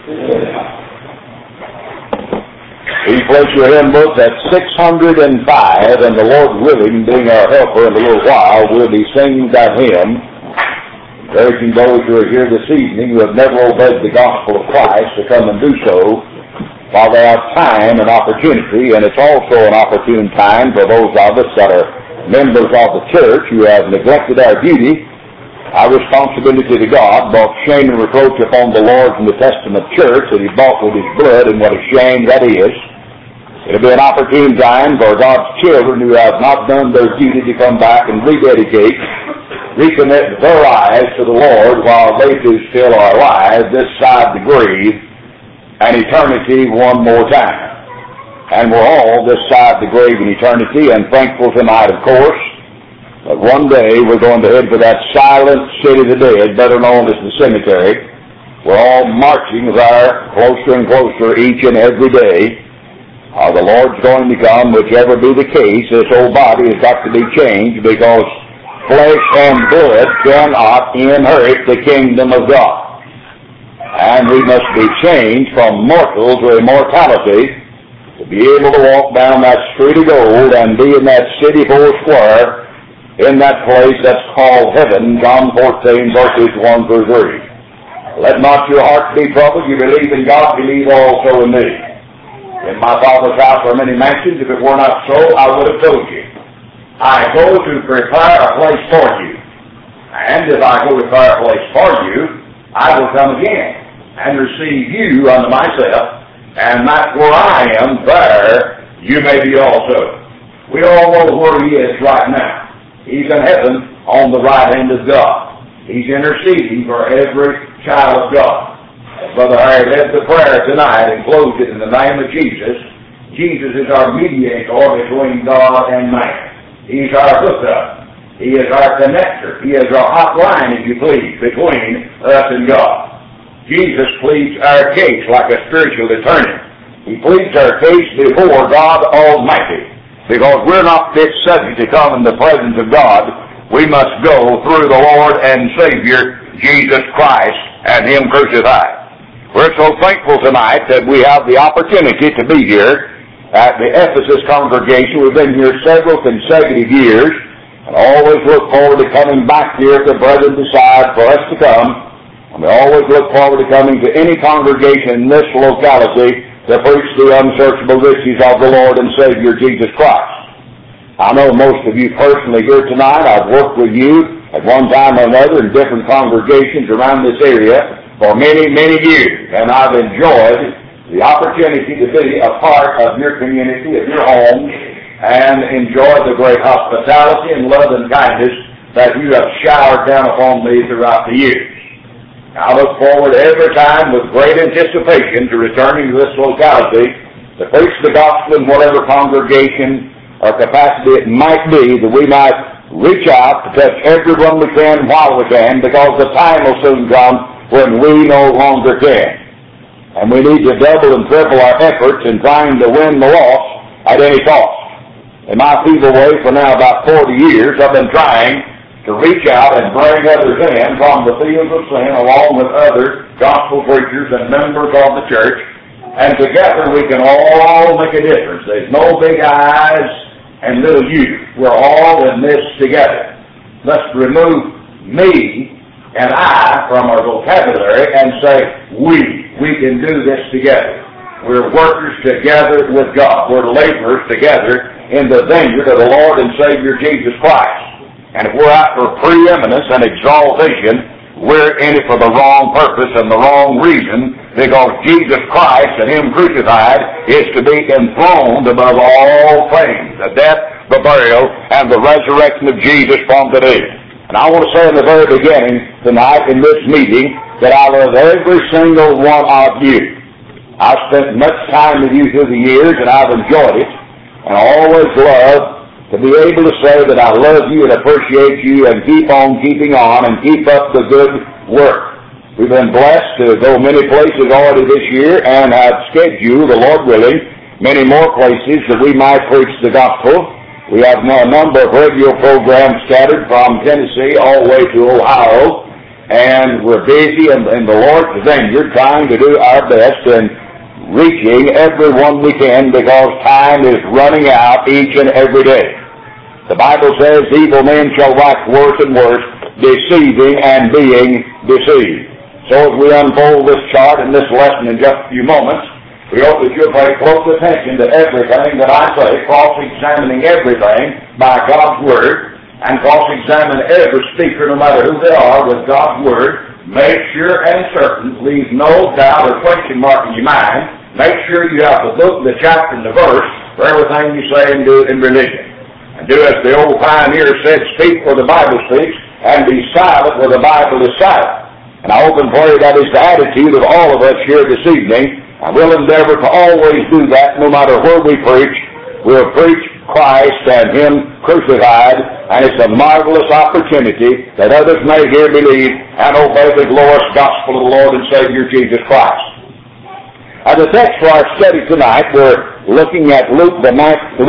We place your hymn book at 605, and the Lord willing, being our helper in a little while, we'll be singing that hymn, encouraging those who are here this evening who have never obeyed the gospel of Christ to come and do so while they have time and opportunity. And it's also an opportune time for those of us that are members of the church who have neglected our duty, our responsibility to God, brought shame and reproach upon the Lord from the Testament church that He bought with His blood, and what a shame that is. It'll be an opportune time for God's children who have not done their duty to come back and rededicate, recommit their lives to the Lord while they too still are alive this side the grave and eternity one more time. And we're all this side the grave in eternity, and thankful tonight, of course, that one day we're going to head for that silent city of the dead, better known as the cemetery. We're all marching there closer and closer each and every day. The Lord's going to come, whichever be the case. This old body has got to be changed, because flesh and blood cannot inherit the kingdom of God. And we must be changed from mortal to immortality to be able to walk down that street of gold and be in that city four square, in that place that's called heaven, John 14, verses 1 through 3. Let not your heart be troubled. You believe in God, believe also in me. In my Father's house are many mansions. If it were not so, I would have told you. I go to prepare a place for you. And if I go to prepare a place for you, I will come again and receive you unto myself, and that where I am, there you may be also. We all know where He is right now. He's in heaven on the right hand of God. He's interceding for every child of God. Brother Harry led the prayer tonight and closed it in the name of Jesus. Jesus is our mediator between God and man. He's our hookup. He is our connector. He is our hotline, if you please, between us and God. Jesus pleads our case like a spiritual attorney. He pleads our case before God Almighty, because we're not fit subject to come in the presence of God. We must go through the Lord and Savior, Jesus Christ, and Him crucified. We're so thankful tonight that we have the opportunity to be here at the Ephesus congregation. We've been here several consecutive years, and always look forward to coming back here if the brethren decide for us to come. And we always look forward to coming to any congregation in this locality to preach the unsearchable riches of the Lord and Savior Jesus Christ. I know most of you personally here tonight. I've worked with you at one time or another in different congregations around this area for many, many years, and I've enjoyed the opportunity to be a part of your community, of your home, and enjoy the great hospitality and love and kindness that you have showered down upon me throughout the years. I look forward every time with great anticipation to returning to this locality to preach the gospel in whatever congregation or capacity it might be, that we might reach out to touch everyone we can while we can, because the time will soon come when we no longer can. And we need to double and triple our efforts in trying to win the lost at any cost. In my feeble way for now about 40 years, I've been trying to reach out and bring others in from the fields of sin, along with other gospel preachers and members of the church, and together we can all make a difference. There's no big I's and little U's. We're all in this together. Let's remove me and I from our vocabulary and say, we can do this together. We're workers together with God. We're laborers together in the vineyard of the Lord and Savior Jesus Christ. And if we're out for preeminence and exaltation, we're in it for the wrong purpose and the wrong reason, because Jesus Christ and Him crucified is to be enthroned above all things. The death, the burial, and the resurrection of Jesus from the dead. And I want to say in the very beginning tonight in this meeting that I love every single one of you. I've spent much time with you through the years, and I've enjoyed it. And I always love to be able to say that I love you and appreciate you and keep on keeping on and keep up the good work. We've been blessed to go many places already this year and have scheduled, the Lord willing, many more places that we might preach the gospel. We have now a number of radio programs scattered from Tennessee all the way to Ohio, and we're busy in the Lord's vineyard trying to do our best in reaching everyone we can, because time is running out each and every day. The Bible says evil men shall wax worse and worse, deceiving and being deceived. So as we unfold this chart and this lesson in just a few moments, we hope that you'll pay close attention to everything that I say, cross-examining everything by God's Word, and cross-examine every speaker, no matter who they are, with God's Word. Make sure and certain, leave no doubt or question mark in your mind. Make sure you have the book, the chapter, and the verse for everything you say and do in religion. And do as the old pioneer said, speak where the Bible speaks, and be silent where the Bible is silent. And I hope and pray that is the attitude of all of us here this evening. And we'll endeavor to always do that no matter where we preach. We'll preach Christ and Him crucified, and it's a marvelous opportunity that others may hear, believe, and obey the glorious gospel of the Lord and Savior Jesus Christ. As the text for our study tonight, we're looking at Luke the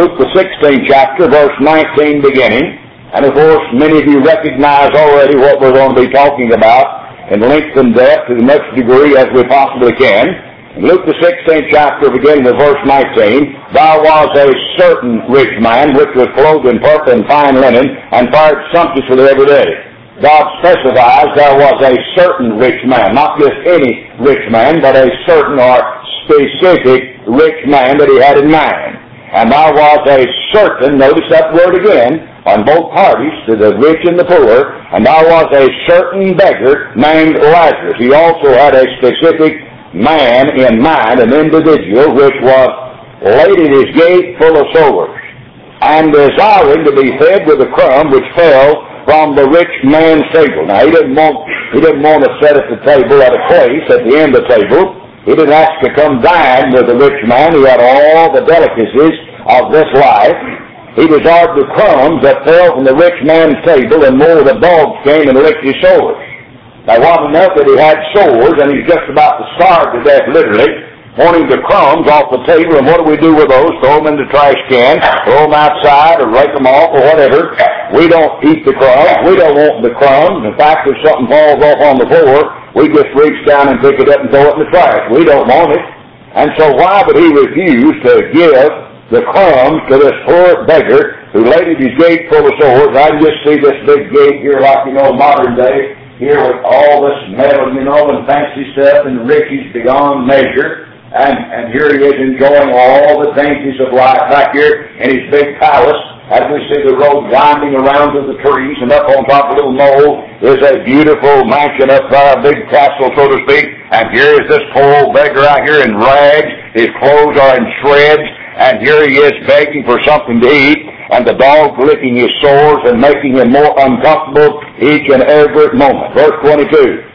16th chapter, verse 19 beginning. And of course, many of you recognize already what we're going to be talking about in length and depth to as much degree as we possibly can. In Luke the 16th chapter, beginning with verse 19, there was a certain rich man which was clothed in purple and fine linen, and fared sumptuously every day. God specifies there was a certain rich man, not just any rich man, but a certain or specific rich man that he had in mind. And there was a certain, notice that word again, on both parties, to the rich and the poor, and there was a certain beggar named Lazarus. He also had a specific man in mind, an individual which was laid at his gate full of sores, and desiring to be fed with the crumb which fell from the rich man's table. Now he didn't want to sit at the table at a place at the end of the table. He didn't ask to come dine with the rich man who had all the delicacies of this life. He desired the crumbs that fell from the rich man's table, and more the dogs came and licked his sores. Now, it wasn't enough that he had sores, and he's just about to starve to death, literally, wanting the crumbs off the table. And what do we do with those? Throw them in the trash can, throw them outside, or rake them off, or whatever. We don't eat the crumbs. We don't want the crumbs. In fact, if something falls off on the floor, we just reach down and pick it up and throw it in the trash. We don't want it. And so why would he refuse to give the crumbs to this poor beggar who laid at his gate full of sores? I can just see this big gate here like, modern day, here with all this metal, and fancy stuff and riches beyond measure. And here he is enjoying all the dainties of life back here in his big palace. As we see the road winding around to the trees, and up on top of a little knoll is a beautiful mansion up there, a big castle, so to speak. And here is this poor old beggar out here in rags. His clothes are in shreds. And here he is begging for something to eat, and the dog licking his sores and making him more uncomfortable each and every moment. Verse 22.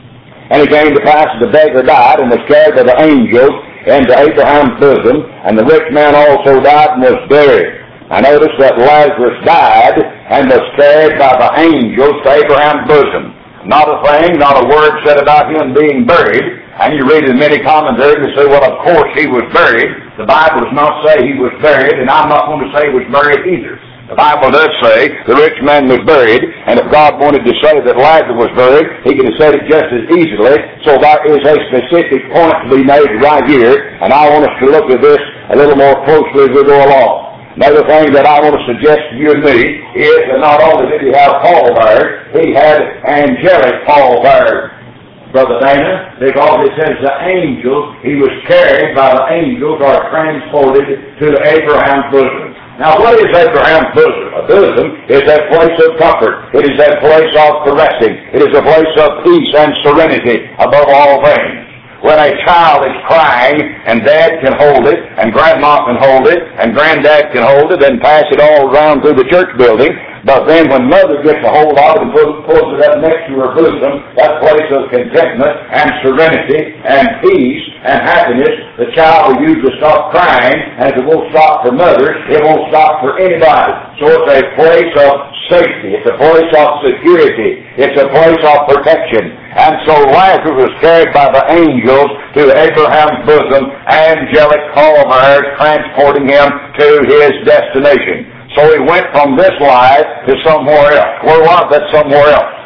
And it came to pass that the beggar died and was carried by the angels into Abraham's bosom, and the rich man also died and was buried. I notice that Lazarus died and was carried by the angels to Abraham's bosom. Not a thing, not a word said about him being buried. And you read in many commentaries and say, well, of course he was buried. The Bible does not say he was buried, and I'm not going to say he was buried either. The Bible does say the rich man was buried, and if God wanted to say that Lazarus was buried, he could have said it just as easily. So there is a specific point to be made right here, and I want us to look at this a little more closely as we go along. Another thing that I want to suggest to you and me is that not only did he have Paul there, he had angelic Paul there, Brother Dana, because it says the angels, he was carried by the angels or transported to Abraham's bosom. Now, what is Abraham's bosom? A bosom is a place of comfort. It is a place of caressing. It is a place of peace and serenity above all things. When a child is crying, and Dad can hold it, and Grandma can hold it, and Granddad can hold it, and pass it all around through the church building. But then when Mother gets a hold of it and pulls it up next to her bosom, that place of contentment and serenity and peace and happiness, the child will usually stop crying, and if it won't stop for Mother, it won't stop for anybody. So it's a place of safety. It's a place of security. It's a place of protection. And so Lazarus was carried by the angels to Abraham's bosom, angelic pallbearers transporting him to his destination. So he went from this life to somewhere else. Where was that somewhere else?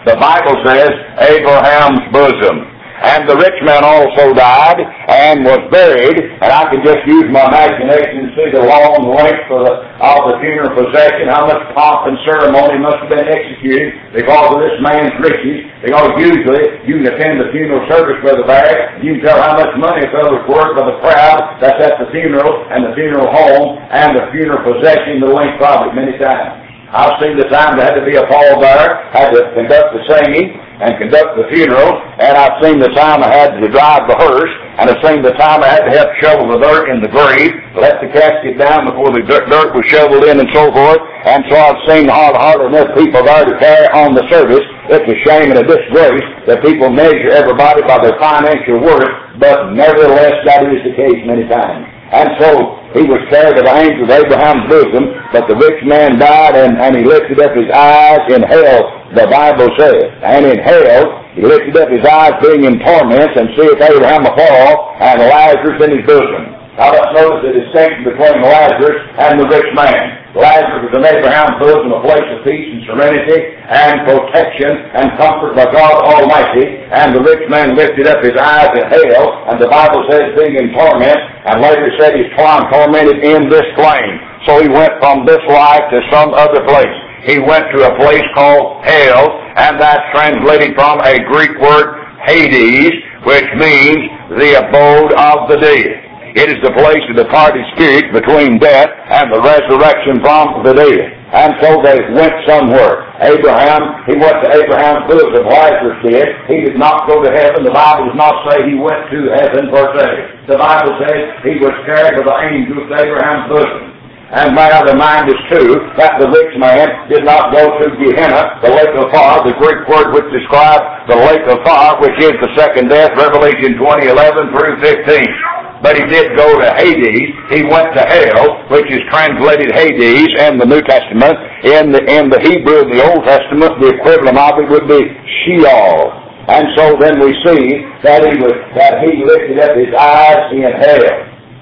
The Bible says Abraham's bosom. And the rich man also died and was buried, and I can just use my imagination to see the long length of the funeral procession, how much pomp and ceremony must have been executed because of this man's riches. Because usually you can attend the funeral service, Brother Barry, you can tell how much money a fellow's worth by the crowd that's at the funeral and the funeral home and the funeral procession, the length of it many times. I've seen the time there had to be a pallbearer, had to conduct the singing and conduct the funeral, and I've seen the time I had to drive the hearse, and I've seen the time I had to help shovel the dirt in the grave, let the casket down before the dirt was shoveled in and so forth, and so I've seen hardly enough people there to carry on the service. It's a shame and a disgrace that people measure everybody by their financial worth, but nevertheless that is the case many times. And so he was carried of the angel of Abraham's bosom, but the rich man died and he lifted up his eyes in hell, the Bible says. And in hell, he lifted up his eyes being in torments and seeth Abraham afar and Lazarus in his bosom. Now let's notice the distinction between Lazarus and the rich man. Lazarus was in Abraham's bosom, a place of peace and serenity and protection and comfort by God Almighty. And the rich man lifted up his eyes in hell, and the Bible says being in torment, and later said he's tormented in this flame. So he went from this life to some other place. He went to a place called hell, and that's translated from a Greek word Hades, which means the abode of the dead. It is the place of departed spirits between death and the resurrection from the dead. And so they went somewhere. Abraham, he went to Abraham's bosom. Lazarus did. He did not go to heaven. The Bible does not say he went to heaven per se. The Bible says he was carried by the angels to Abraham's bosom. And my other mind is too, that the rich man did not go to Gehenna, the lake of fire, the Greek word which describes the lake of fire, which is the second death, Revelation 20:11 through 15. But he did go to Hades. He went to hell, which is translated Hades in the New Testament. In the Hebrew of the Old Testament, the equivalent of it would be Sheol. And so then we see that he lifted up his eyes in hell.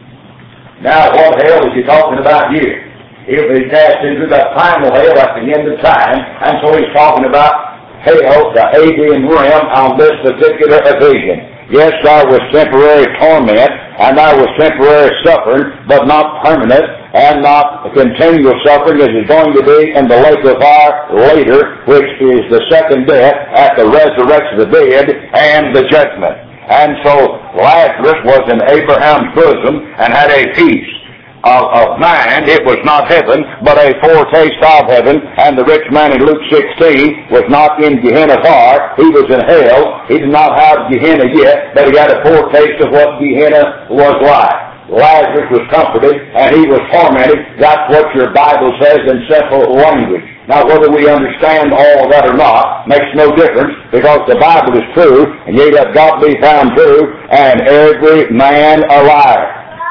Now, what hell is he talking about here? He'll be cast into that final hell at the end of time, and so he's talking about hell, the Hadean realm, on this particular occasion. Yes, there was temporary torment, and there was temporary suffering, but not permanent, and not continual suffering as is going to be in the lake of fire later, which is the second death at the resurrection of the dead and the judgment. And so Lazarus was in Abraham's bosom and had a peace of mind. It was not heaven, but a foretaste of heaven. And the rich man in Luke 16 was not in Gehenna fire. He was in hell. He did not have Gehenna yet, but he had a foretaste of what Gehenna was like. Lazarus was comforted and he was tormented. That's what your Bible says in simple language. Now, whether we understand all of that or not makes no difference, because the Bible is true, and ye let God be found true, and every man a liar.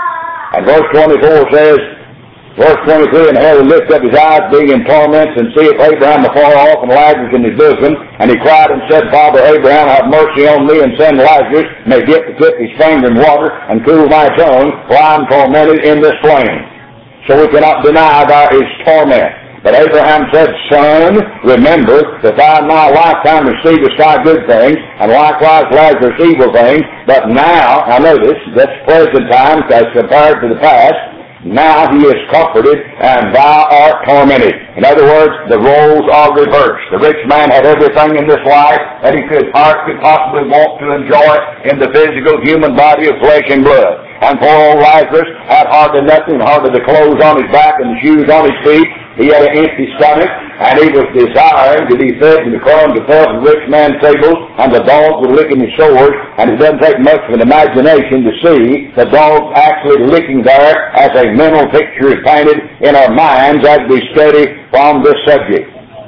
And verse 24 says, verse 23, and hell lift up his eyes, being in torments, and seeth Abraham afar off, and Lazarus in his bosom. And he cried and said, Father Abraham, have mercy on me, and send Lazarus, may get to dip his finger in water, and cool my tongue, for I am tormented in this flame. So we cannot deny there is torment. But Abraham said, Son, remember that thou in my lifetime receivest thy good things, and likewise Lazarus evil things. But now, I know that's present time as compared to the past. Now he is comforted, and thou art tormented. In other words, the roles are reversed. The rich man had everything in this life that he could possibly want to enjoy in the physical human body of flesh and blood. And poor old Lazarus had hardly nothing, hardly the clothes on his back and the shoes on his feet. He had an empty stomach, and he was desiring to be fed and the crumbs that fell from the rich man's tables, and the dogs were licking his sores, and it doesn't take much of an imagination to see the dogs actually licking there as a mental picture is painted in our minds as we study from this subject.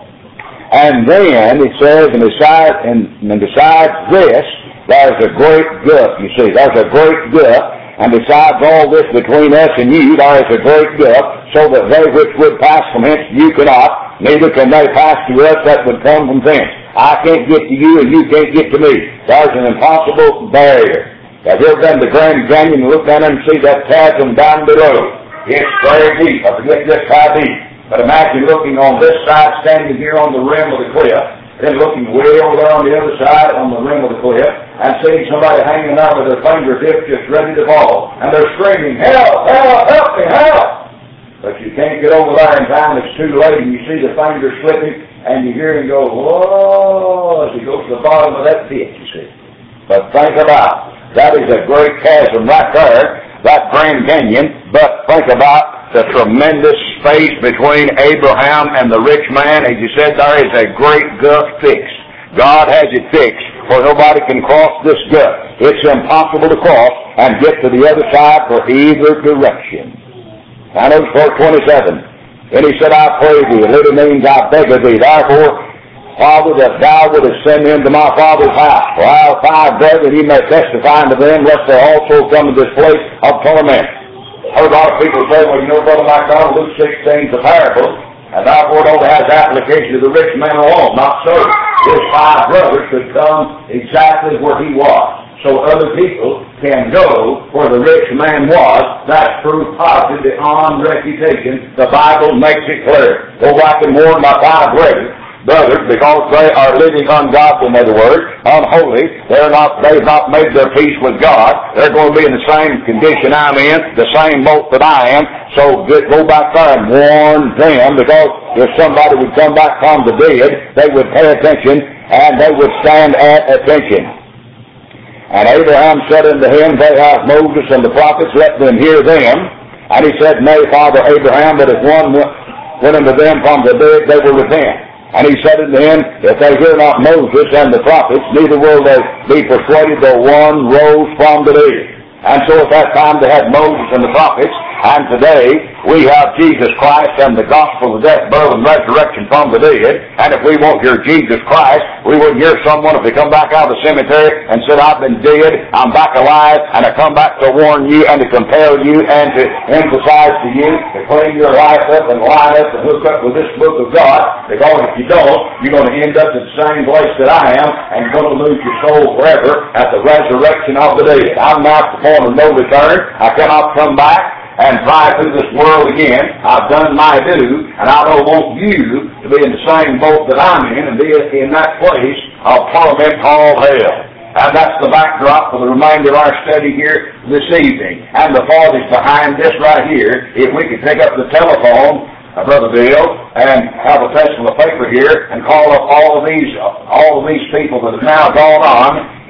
And then it says, and besides this, there's a great gulf, you see. There's a great gulf. And besides all this between us and you, there is a great gulf, so that they which would pass from hence you cannot, neither can they pass to us that would come from thence. I can't get to you and you can't get to me. There's an impossible barrier. Have you ever been to the Grand Canyon and looked down there and see that chasm down below? It's very deep. I forget just how deep. But imagine looking on this side, standing here on the rim of the cliff. then looking way over there on the other side on the rim of the cliff and seeing somebody hanging out with their fingertips just ready to fall. And they're screaming, help, help, help me, help! But you can't get over there in time, it's too late, and you see the fingers slipping, and you hear him go, whoa, as he goes to the bottom of that pit, you see. But think about it. That is a great chasm right there, that Grand Canyon, but think about the tremendous space between Abraham and the rich man. As you said, there is a great gulf fixed. God has it fixed, for nobody can cross this gulf. It's impossible to cross and get to the other side for either direction. I know verse 27. Then he said, I pray thee, it literally means I beg of thee, therefore, Father, that thou wouldest send him to my father's house. For I have 5 brethren, he may testify unto them, lest they also come to this place of torment. I heard a lot of people say, well, you know, Brother MacDonald, Luke 16 is a parable, and therefore it only has application to the rich man alone. Not so. His 5 brothers could come exactly where he was. So other people can go where the rich man was. That's proof positive beyond refutation. The Bible makes it clear. Go back and warn my 5 brothers, because they are living ungodly, in other words, unholy. They've not made their peace with God. They're going to be in the same condition I'm in, the same boat that I am. So go back there and warn them, because if somebody would come back from the dead, they would pay attention, and they would stand at attention. And Abraham said unto him, they have Moses and the prophets, let them hear them. And he said, Nay, Father Abraham, but if one went unto them from the dead, they will repent. And he said unto him, if they hear not Moses and the prophets, neither will they be persuaded though one rose from the dead. And so at that time they had Moses and the prophets, and today we have Jesus Christ and the gospel of death, burial, and resurrection from the dead. And if we won't hear Jesus Christ, we wouldn't hear someone if they come back out of the cemetery and said, I've been dead, I'm back alive, and I come back to warn you and to compel you and to emphasize to you to clean your life up and line up and hook up with this book of God, because if you don't, you're going to end up at the same place that I am, and you're going to lose your soul forever at the resurrection of the dead. I'm not the point of no return. I cannot come back and fly through this world again. I've done my due, and I don't want you to be in the same boat that I'm in and be in that place of torment called hell. And that's the backdrop for the remainder of our study here this evening. And the thought is behind this right here. If we could pick up the telephone, Brother Bill, and have a pencil of paper here and call up all of these people that have now gone on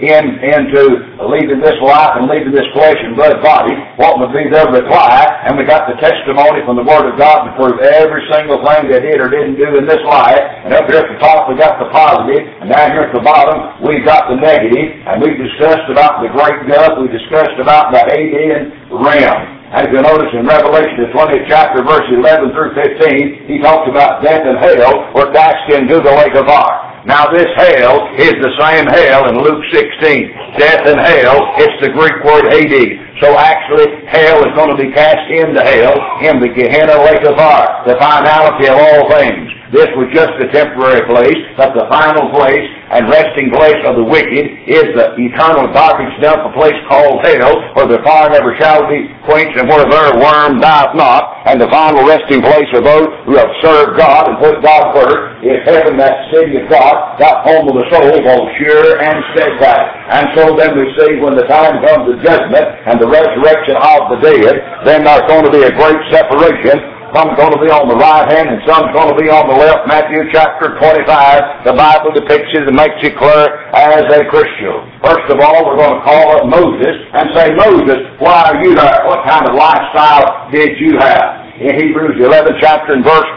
into leaving this life and leaving this flesh and blood body, what would be their reply? And we got the testimony from the Word of God to prove every single thing they did or didn't do in this life. And up here at the top we got the positive, and down here at the bottom we got the negative. And we discussed about the great gulf, we discussed about the Hadean realm. And if you notice in Revelation, the 20th chapter, verse 11 through 15, he talks about death and hell were dashed into the lake of fire. Now this hell is the same hell in Luke 16. Death and hell, it's the Greek word Hades. So actually, hell is going to be cast into hell, in the Gehenna lake of fire, the finality of all things. This was just a temporary place, but the final place and resting place of the wicked is the eternal garbage dump, a place called hell, where the fire never shall be quenched and where their worm dieth not. And the final resting place of those who have served God and put God first is heaven, that city of God, that home of the soul, both sure and steadfast. And so then we see when the time comes of judgment and the resurrection of the dead, then there's going to be a great separation. Some's going to be on the right hand and some's going to be on the left. Matthew chapter 25, the Bible depicts it and makes it clear as a Christian. First of all, we're going to call up Moses and say, Moses, why are you there? What kind of lifestyle did you have? In Hebrews 11 chapter and verse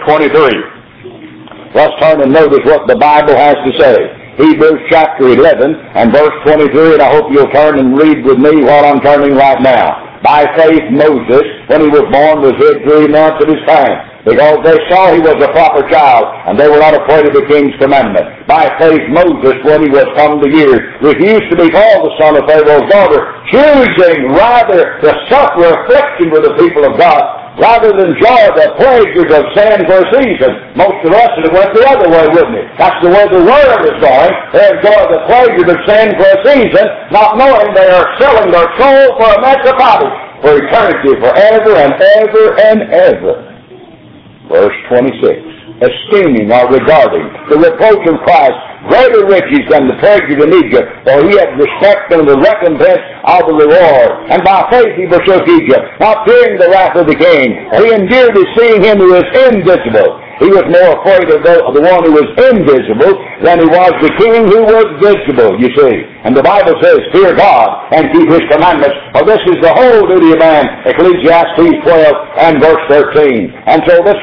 23. Let's turn and notice what the Bible has to say. Hebrews chapter 11 and verse 23, and I hope you'll turn and read with me while I'm turning right now. By faith Moses, when he was born, was hid 3 months of his time, because they saw he was a proper child, and they were not afraid of the king's commandment. By faith Moses, when he was come to years, refused to be called the son of Pharaoh's daughter, choosing rather to suffer affliction with the people of God, rather than enjoy the pleasures of sin for a season. Most of us would have went the other way, wouldn't it? That's the way the world is going. They enjoy the pleasures of sin for a season, not knowing they are selling their soul for a mess of pottage, for eternity, forever and ever and ever. Verse 26. Esteeming or regarding the reproach of Christ greater riches than the treasures in Egypt, for he had respect unto the recompense of the reward. And by faith he forsook Egypt, not fearing the wrath of the king. He endured as seeing him who is invisible. He was more afraid of the one who was invisible than he was the king who was visible, you see. And the Bible says, fear God and keep his commandments, for this is the whole duty of man, Ecclesiastes 12 and verse 13. And so this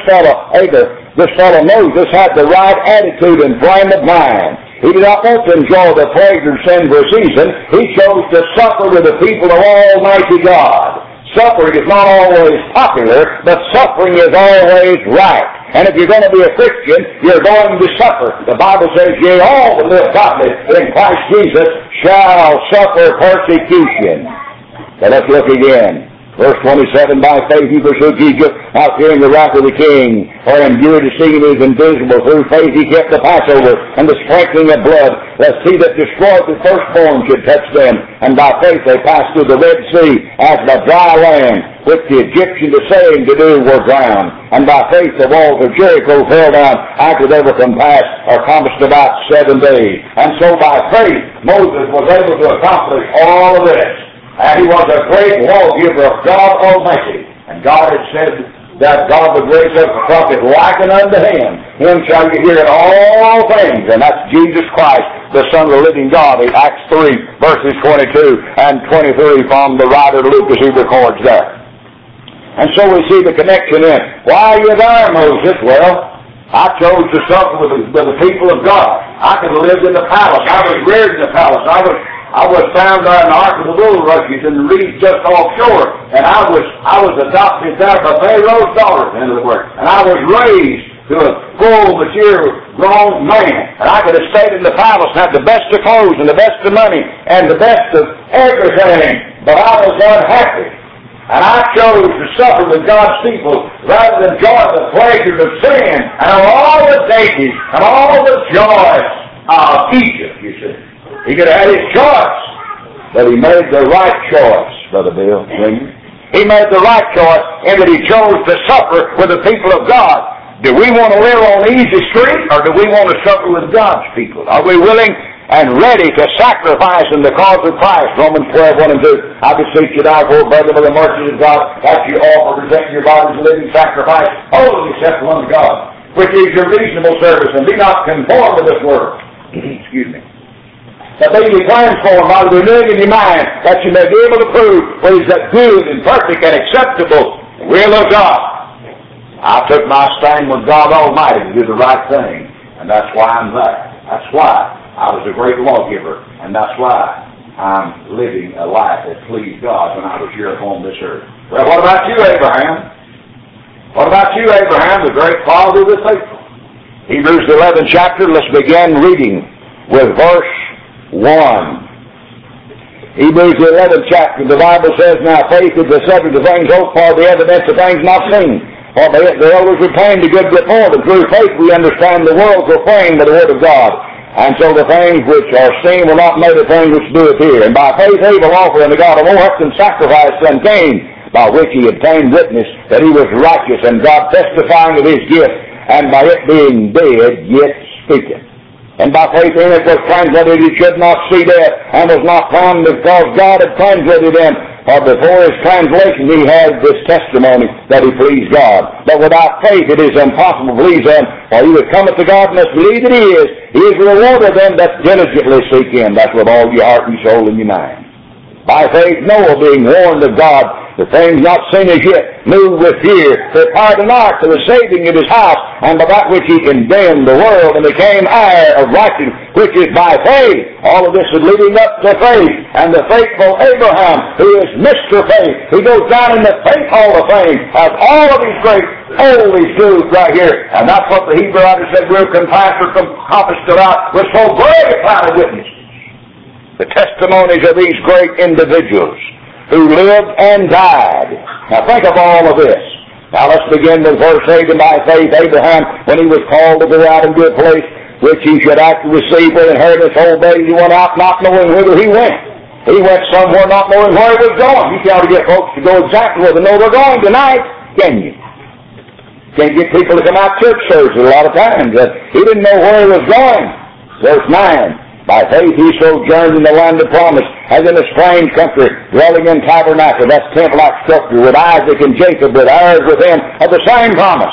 fellow Moses had the right attitude and frame of mind. He did not want to enjoy the pleasure of sin for a season. He chose to suffer with the people of Almighty God. Suffering is not always popular, but suffering is always right. And if you're going to be a Christian, you're going to suffer. The Bible says, yea, all that live godly in Christ Jesus shall suffer persecution. So let's look again. Verse 27, by faith he forsook Egypt, not fearing the wrath of the king, or endured to see him as invisible. Through faith he kept the Passover and the sprinkling of blood, lest he that destroyed the firstborn should touch them. And by faith they passed through the Red Sea as by dry land, which the Egyptians assaying to do were drowned. And by faith the walls of Jericho fell down after they were compassed, or compassed about 7 days. And so by faith Moses was able to accomplish all of this. And he was a great lawgiver of God Almighty. And God had said that God would raise up a prophet like unto him. Him shall you hear in all things. And that's Jesus Christ, the Son of the living God, in Acts 3, verses 22 and 23 from the writer Luke as he records there. And so we see the connection in. Why are you there, Moses? Well, I chose to suffer with the people of God. I could have lived in the palace. I was reared in the palace. I was found there in the Ark of the Bulrushes in the reeds just offshore. And I was adopted there by Pharaoh's daughter, in other words. And I was raised to a full, mature, grown man. And I could have stayed in the palace and had the best of clothes and the best of money and the best of everything. But I was unhappy. And I chose to suffer with God's people rather than enjoy the pleasures of sin and all the dainties and all the joys of Egypt, you see. He could have had his choice, but he made the right choice, Brother Bill. He made the right choice in that he chose to suffer with the people of God. Do we want to live on the easy street, or do we want to suffer with God's people? Are we willing and ready to sacrifice in the cause of Christ? Romans 12, 1 and 2. I beseech you therefore, brethren, by the mercy of God, that you offer, present your bodies a living sacrifice, wholly acceptable unto God, which is your reasonable service, and be not conformed to this world. Excuse me. That they be transformed by the renewing of your mind, that you may be able to prove what is that good and perfect and acceptable will of God. I took my stand with God Almighty to do the right thing, and that's why I'm there. That's why I was a great lawgiver, and that's why I'm living a life that pleased God when I was here upon this earth. Well, what about you, Abraham? What about you, Abraham, the great father of the faithful? Hebrews the 11th chapter, let's begin reading with verse 1. Hebrews the 11th chapter, the Bible says, now faith is the subject of things hoped for, the evidence of things not seen. For the elders retained a good report, and through faith we understand the worlds were framed by the word of God. And so the things which are seen were not made of things which do appear. And by faith Abel offered unto God a more excellent sacrifice than Cain, by which he obtained witness that he was righteous, and God testifying of his gift, and by it being dead yet speaketh. And by faith Enoch was translated, he should not see death, and was not found because God had translated him. For before his translation he had this testimony that he pleased God. But without faith it is impossible to please him. For he that cometh to God must believe that he is. He is the rewarder of them that diligently seek him. That's with all your heart and soul and your mind. By faith Noah, being warned of God, the things not seen as yet, moved with fear, prepared an ark for the saving of his house, and by that which he condemned the world, and became heir of righteousness, which is by faith. All of this is leading up to faith. And the faithful Abraham, who is Mr. Faith, he goes down in the Faith Hall of Fame, has all of these great holy truths right here. And that's what the Hebrew writer said, we're compassed or compassed about with so great a cloud of witnesses. The testimonies of these great individuals who lived and died. Now think of all of this. Now let's begin with verse 8. And by faith Abraham, when he was called to go out and do a place which he should after receive for inheritance, obeyed. He went out not knowing whither he went. He went somewhere not knowing where he was going. You can't get folks to go exactly where they know they're going tonight, can you? Can't get people to come out to church services a lot of times. He didn't know where he was going. Verse 9. By faith he sojourned in the land of promise, as in a strange country, dwelling in tabernacle, that's tent-like structure, with Isaac and Jacob, with heirs with him of the same promise.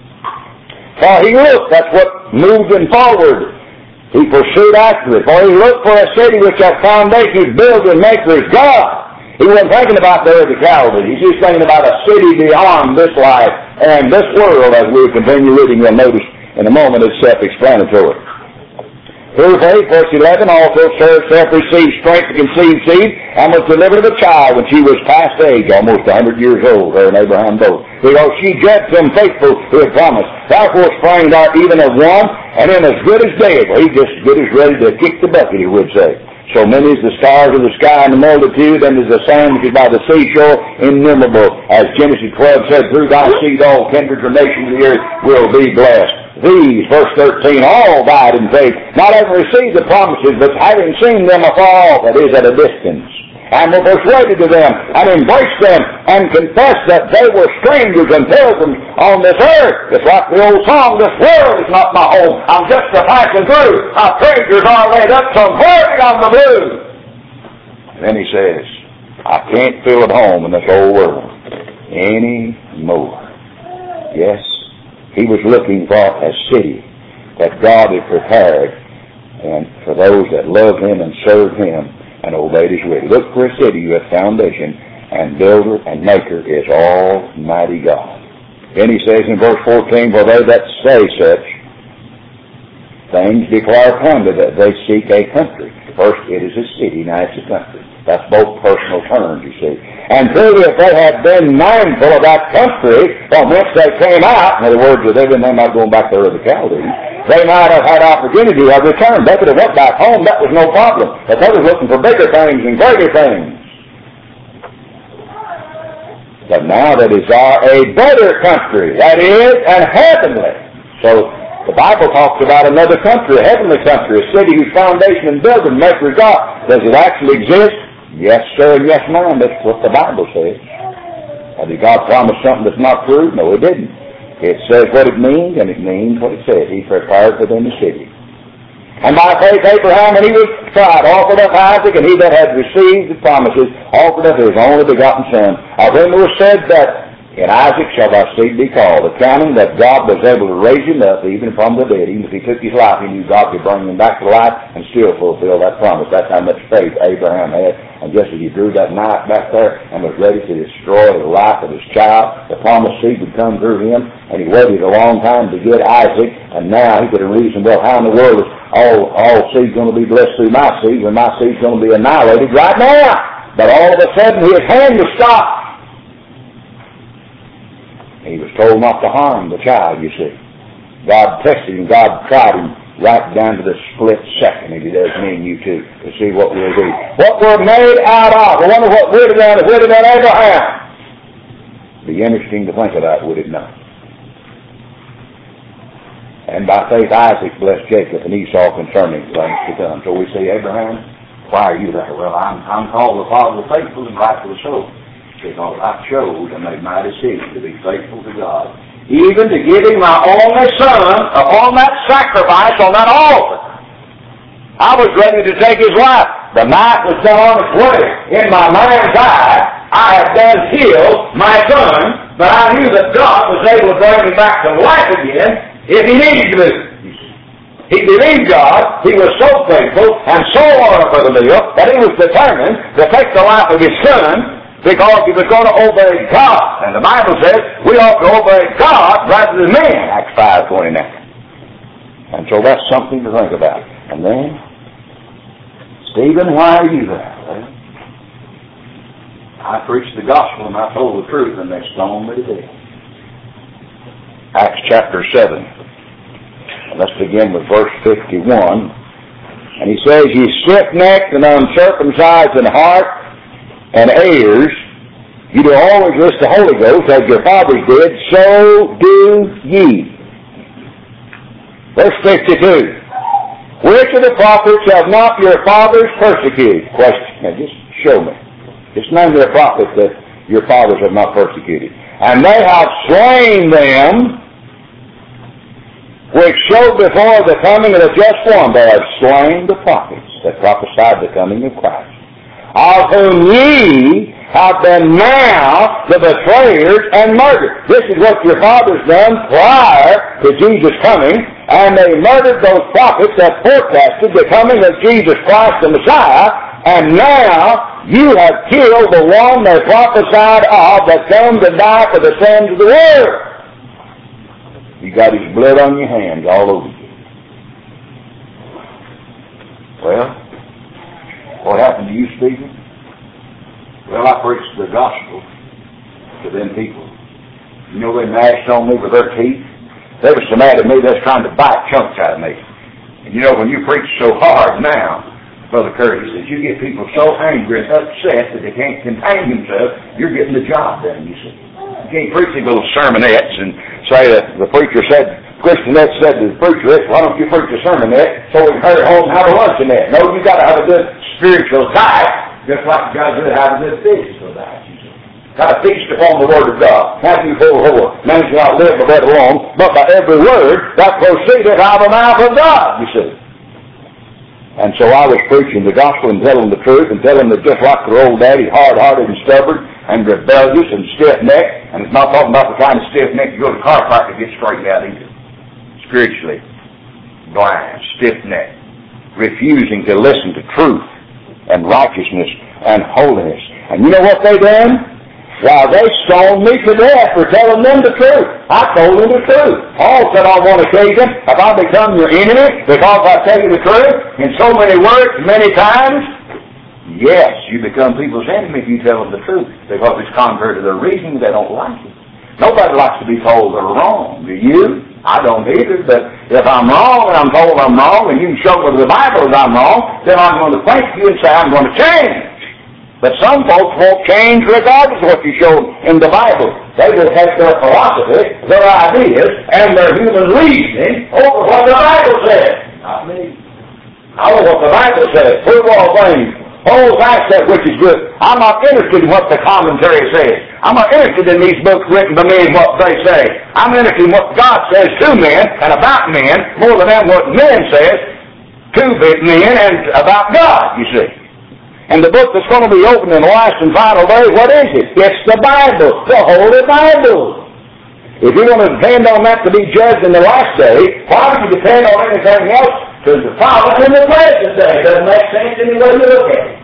For he looked, that's what moved him forward. He pursued after it. For he looked for a city which hath foundations, builder and maker is God. He wasn't thinking about the earth of Calvary. He's just thinking about a city beyond this life and this world, as we continue reading. You'll notice in a moment it's self-explanatory. Through faith, verse 11, also Sarah self received strength to conceive seed, and was delivered of a child when she was past age, almost 100 years old, her and Abraham both. Because she judged him faithful who had promised. Therefore sprang out even of one, and in as good as dead. Well, he's just as good as ready to kick the bucket, he would say. So many as the stars of the sky and the multitude, and as the sand which is by the seashore, innumerable. As Genesis 12 said, through thy seed all kindreds and nations of the earth will be blessed. These, verse 13, all died in faith, not having received the promises, but having seen them afar off, that is, at a distance, and were persuaded to them, and embraced them, and confessed that they were strangers and pilgrims on this earth. It's like the old song, this world is not my home, I'm just a passing through, our treasures are laid up somewhere on the blue. And then he says, I can't feel at home in this old world anymore. Yes, he was looking for a city that God had prepared and for those that love him and serve him and obeyed his will. Look for a city whose foundation and builder and maker is Almighty God. Then he says in verse 14, for they that say such things declare plainly that they seek a country. First, it is a city, now it's a country. That's both personal terms, you see. And truly, if they had been mindful of that country from whence they came out, in other words, with them not going back to the Chaldees, they might have had opportunity of return. They could have went back home. That was no problem. But they were looking for bigger things and greater things. But now they desire a better country, that is, an heavenly. So the Bible talks about another country, a heavenly country, a city whose foundation and building maker is God. Does it actually exist? Yes, sir, and yes, ma'am. That's what the Bible says. Did God promise something that's not true? No, it didn't. It says what it means, and it means what it says. He prepared for them a city. And by faith Abraham, when he was tried, offered up Isaac, and he that had received the promises, offered up his only begotten son. Of whom it was said that in Isaac shall thy seed be called, accounting that God was able to raise him up even from the dead. Even if he took his life, he knew God could bring him back to life and still fulfill that promise. That's how much faith Abraham had. And just as he drew that knife back there and was ready to destroy the life of his child, the promised seed would come through him, and he waited a long time to get Isaac, and now he could reason, well, how in the world is all seed going to be blessed through my seed when my seed's going to be annihilated right now? But all of a sudden his hand was stopped. He was told not to harm the child, you see. God tested him, God tried him right down to the split second, and he does me and you too, to see what we'll do. What we're made out of. I wonder what we'd have done if we'd have done Abraham. Be interesting to think about, would it not? And by faith Isaac blessed Jacob and Esau concerning things to come. So we say, Abraham, why are you there? Well, I'm called the father of faithful and rightful soul. Because I chose and made my decision to be faithful to God. Even to giving my only son upon that sacrifice on that altar. I was ready to take his life. The knife was done on its way. In my mind's eye, I had done kill my son, but I knew that God was able to bring him back to life again if he needed to. He believed God. He was so faithful and so loyal for the meal that he was determined to take the life of his son, because he was going to obey God. And the Bible says we ought to obey God rather than men, Acts 5:29. And so that's something to think about. And then, Stephen, why are you there? Well, I preached the gospel and I told the truth, and they stoned me to death. Acts chapter 7. And let's begin with verse 51. And he says, ye stiff-necked and uncircumcised in heart and heirs, you do always list the Holy Ghost as your fathers did, so do ye. Verse 52. Which of the prophets have not your fathers persecuted? Question. Now just show me. Just name me a prophet that your fathers have not persecuted. And they have slain them which showed before the coming of the just one, they have slain the prophets that prophesied the coming of Christ, of whom ye have been now the betrayers and murderers. This is what your fathers done prior to Jesus' coming, and they murdered those prophets that forecasted the coming of Jesus Christ the Messiah, and now you have killed the one they prophesied of that come to die for the sins of the world. You got his blood on your hands all over you. Well, what happened to you, Stephen? Well, I preached the gospel to them people. You know, they gnashed on me with their teeth. They were so mad at me, they was trying to bite chunks out of me. And you know, when you preach so hard now, Brother Curtis says, you get people so angry and upset that they can't contain themselves, you're getting the job done, you see. You can't preach these little sermonettes and say that the preacher said, Christianette said to the preacher, why don't you preach a sermonette so we can hurry home and have a luncheonette? No, you got to have a good spiritual diet, just like you got to have a good physical diet, you see. Got to feast upon the Word of God. Matthew 4:4. Man shall not live by bread alone, but by every word that proceedeth out of the mouth of God, you see. And so I was preaching the gospel and telling the truth and telling them just like their old daddy, hard-hearted and stubborn and rebellious and stiff-necked. And it's not talking about the kind of stiff-neck you go to the chiropractor to get straightened out either. Spiritually blind, stiff-necked, refusing to listen to truth and righteousness and holiness. And you know what they done? Why, they stoned me to death for telling them the truth. I told them the truth. Paul said on one occasion, have I become your enemy because I tell you the truth in so many words, many times? Yes, you become people's enemy if you tell them the truth, because it's contrary to their reason. They don't like it. Nobody likes to be told they're wrong. Do you? I don't either, but if I'm wrong and I'm told I'm wrong and you can show me the Bible that I'm wrong, then I'm going to thank you and say I'm going to change. But some folks won't change regardless of what you show in the Bible. They just have their philosophy, their ideas, and their human reasoning over what the Bible says. Not me. I know what the Bible says. Prove all things. Hold fast that which is good. I'm not interested in what the commentary says. I'm not interested in these books written by me and what they say. I'm interested in what God says to men and about men more than what men says to men and about God, you see. And the book that's going to be opened in the last and final day, what is it? It's the Bible, the Holy Bible. If you want to depend on that to be judged in the last day, why would you depend on anything else to the Father in the present day? It doesn't make sense any way you look at it.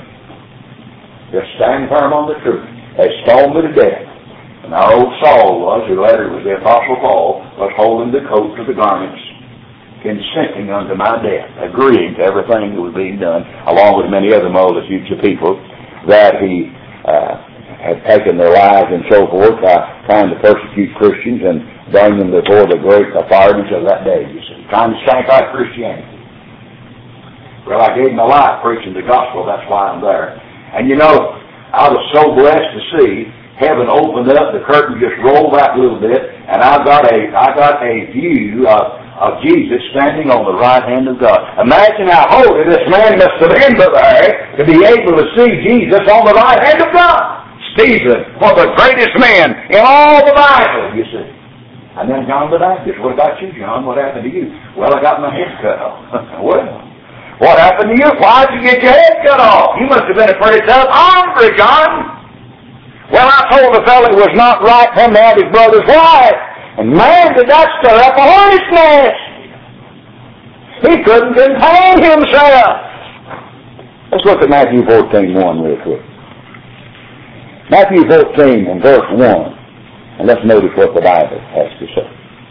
Just stand firm on the truth. They stoned me to death. And our old Saul was, who later was the Apostle Paul, was holding the coat to the garments, consenting unto my death, agreeing to everything that was being done, along with many other multitudes of people that he had taken their lives and so forth by trying to persecute Christians and bring them before the great authorities of that day, you see, trying to sanctify Christianity. Well, I gave my life preaching the gospel, that's why I'm there. And you know, I was so blessed to see heaven opened up, the curtain just rolled back a little bit, and I got a view of Jesus standing on the right hand of God. Imagine how holy this man must have been there to be able to see Jesus on the right hand of God. Stephen was the greatest man in all the Bible, you see. And then John the Baptist. What about you, John? What happened to you? Well, I got my head cut off. Well, what happened to you? Why did you get your head cut off? You must have been a pretty tough hombre, John. Well, I told the fellow it was not right for him to have his brother's wife. And man, did that stir up a hornet's nest. He couldn't contain himself. Let's look at Matthew 14:1 real quick. Matthew 14 and verse 1. And let's notice what the Bible has to say.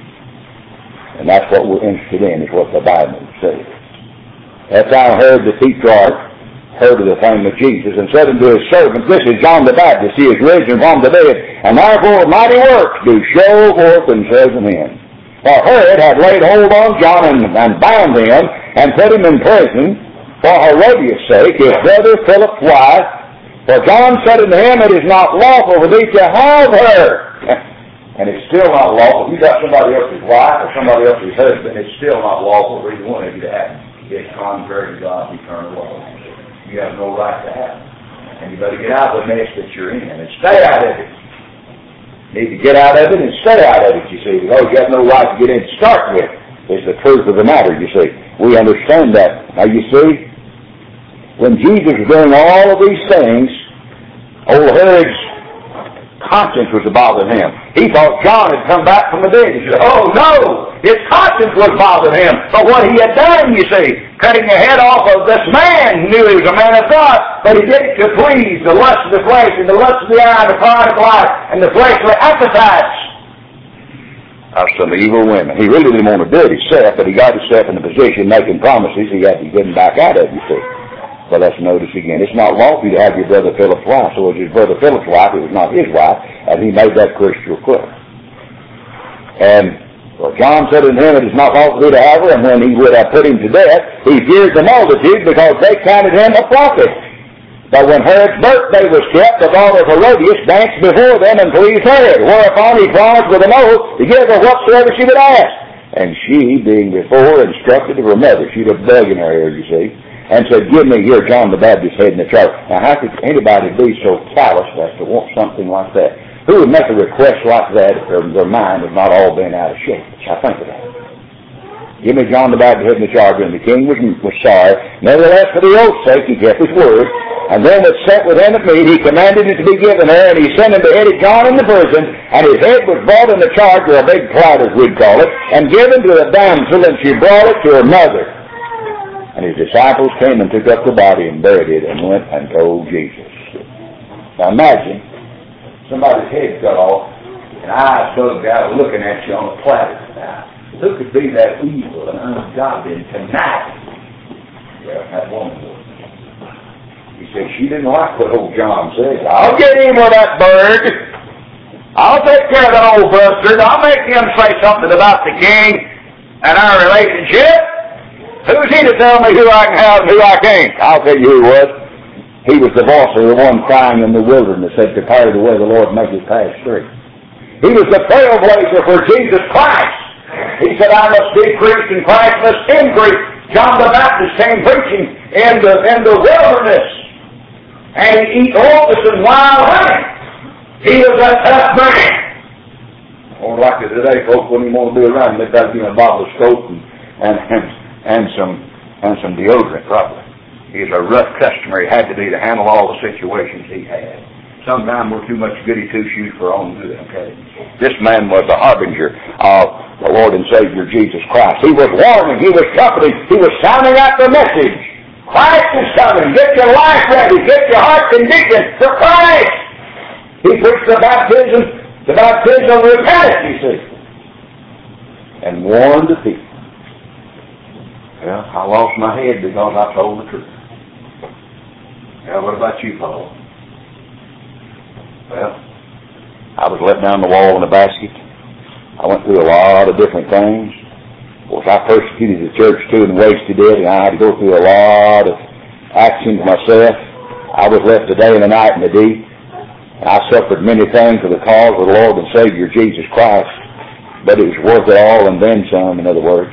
And that's what we're interested in, is what the Bible says. That's how Herod the Tetrarch heard of the fame of Jesus, and said unto his servants, this is John the Baptist, he is risen from the dead, and therefore mighty works do show forth themselves in him. For Herod had laid hold on John and bound him, and put him in prison for Herodias' sake, his brother Philip's wife. For John said unto him, it is not lawful for thee to have her. And it's still not lawful. If you got somebody else's wife or somebody else's husband, it's still not lawful for either one of you to have it. It's contrary to God's eternal law. You have no right to have it. And you better get out of the mess that you're in and stay out of it. You need to get out of it and stay out of it, you see. Because you have no right to get in to start with. is the truth of the matter, you see. We understand that. Now, you see, when Jesus was doing all of these things, old Herod's conscience was bothering him. He thought John had come back from the dead. He said, oh no! His conscience was bothering him. But what he had done, you see, cutting the head off of this man, knew he was a man of God, but he did it to please the lust of the flesh and the lust of the eye and the pride of life and the fleshly appetites of some evil women. He really didn't want to do it himself, but he got himself in a position making promises he had to get him back out of, you see. But let's notice again, it's not lawful to have your brother Philip's wife. So it was his brother Philip's wife, it was not his wife, and he made that crystal clear. And well, John said unto him, it is not lawful to have her, and when he would have put him to death, he feared the multitude because they counted him a prophet. But when Herod's birthday was kept, the daughter of Herodias danced before them and pleased Herod, whereupon he promised with an oath to give her whatsoever she would ask. And she, being before instructed of her mother, she'd have begging her, you see, and said, give me here John the Baptist's head in the church. Now, how could anybody be so callous as to want something like that? Who would make a request like that if their mind had not all been out of shape? I think of that. Give me John the Baptist's head in the charger, and the king was sorry. Nevertheless, for the oath's sake, he kept his word. And then was sent with him at meat, he commanded it to be given her, and he sent him beheaded John in the prison, and his head was brought in the charger, a big platter, we'd call it, and given to the damsel, and she brought it to her mother. And his disciples came and took up the body and buried it, and went and told Jesus. Now imagine, somebody's head cut off, and eyes bugged out looking at you on a platter. Now, who could be that evil and ungodly and conniving? Well, that woman was. He said, she didn't like what old John said. I'll get him with that bird. I'll take care of that old bastard. I'll make him say something about the king and our relationship. Who's he to tell me who I can have and who I can't? I'll tell you who he was. He was the voice of the one crying in the wilderness, said, prepare the way the Lord make his path straight. He was the trailblazer for Jesus Christ. He said, I must decrease and Christ must increase. John the Baptist came preaching in the wilderness. And he eat locusts and wild honey. He was a tough man. More like it today, folks, when you want to do it right, they've got to give him a bottle of soap and some deodorant, probably. He's a rough customer. He had to be to handle all the situations he had. Sometimes we're too much goody two-shoes for our own good, okay? This man was a harbinger of the Lord and Savior Jesus Christ. He was warning, he was comforting, he was sounding out the message. Christ is coming. Get your life ready. Get your heart conditioned for Christ. He preached the baptism of repentance, you see, and warned the people. Well, I lost my head because I told the truth. Well, what about you, Paul? Well, I was let down the wall in a basket. I went through a lot of different things. Of course, I persecuted the church too and wasted it, and I had to go through a lot of actions myself. I was left the day and the night in the deep. I suffered many things for the cause of the Lord and Savior Jesus Christ, but it was worth it all and then some, in other words.